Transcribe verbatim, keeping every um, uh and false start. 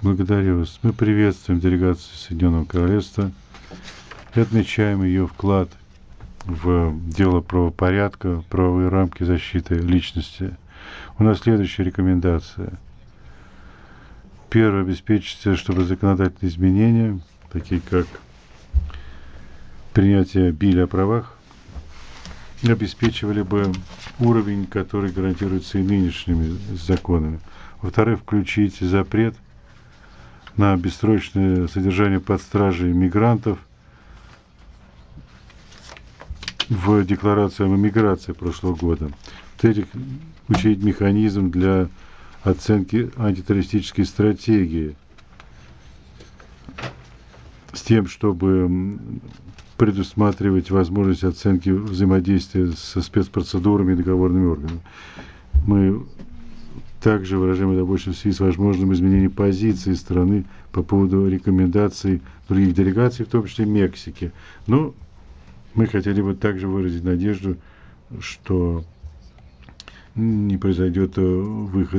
Благодарю вас. Мы приветствуем делегацию Соединенного Королевства и отмечаем ее вклад в дело правопорядка, правовые рамки защиты личности. У нас следующая рекомендация. Первое, обеспечить, чтобы законодательные изменения, такие как принятие Билля о правах, обеспечивали бы уровень, который гарантируется и нынешними законами. Во-вторых, включить запрет на бессрочное содержание под стражей мигрантов в декларацию о миграции прошлого года. В-третьих, учредить механизм для оценки антитеррористической стратегии с тем, чтобы предусматривать возможность оценки взаимодействия со спецпроцедурами и договорными органами. Мы также выражаем озабоченность в связи с возможным изменением позиции страны по поводу рекомендаций других делегаций, в том числе Мексики. Но мы хотели бы также выразить надежду, что не произойдет выход